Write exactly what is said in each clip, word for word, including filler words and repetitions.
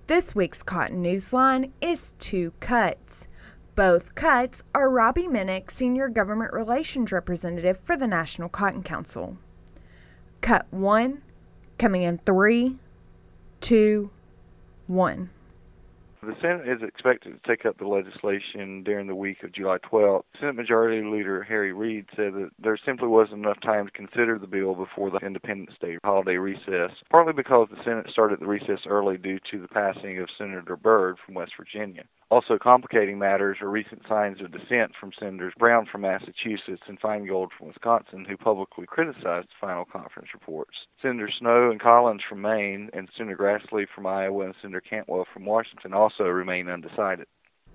This week's Cotton Newsline is two cuts. Both cuts are Robbie Minnick, Senior Government Relations Representative for the National Cotton Council. Cut one, coming in three, two, one. The Senate is expected to take up the legislation during the week of July twelfth. Senate Majority Leader Harry Reid said that there simply wasn't enough time to consider the bill before the Independence Day holiday recess, partly because the Senate started the recess early due to the passing of Senator Byrd from West Virginia. Also complicating matters are recent signs of dissent from Senators Brown from Massachusetts and Feingold from Wisconsin, who publicly criticized the final conference reports. Senator Snowe and Collins from Maine, and Senator Grassley from Iowa, and Senator Cantwell from Washington also remain undecided.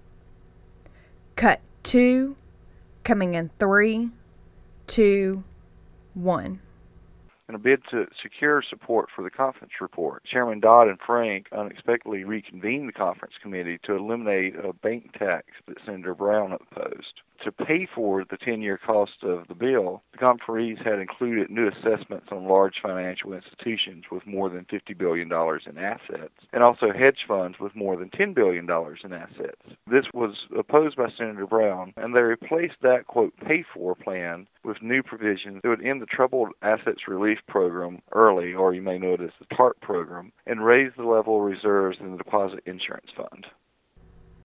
Cut two, coming in three, two, one. In a bid to secure support for the conference report, Chairman Dodd and Frank unexpectedly reconvened the conference committee to eliminate a bank tax that Senator Brown opposed. To pay for the ten-year cost of the bill, the conferees had included new assessments on large financial institutions with more than fifty billion dollars in assets, and also hedge funds with more than ten billion dollars in assets. This was opposed by Senator Brown, and they replaced that, quote, pay-for plan with new provisions that would end the Troubled Assets Relief Program early, or you may know it as the TARP program, and raise the level of reserves in the Deposit Insurance Fund.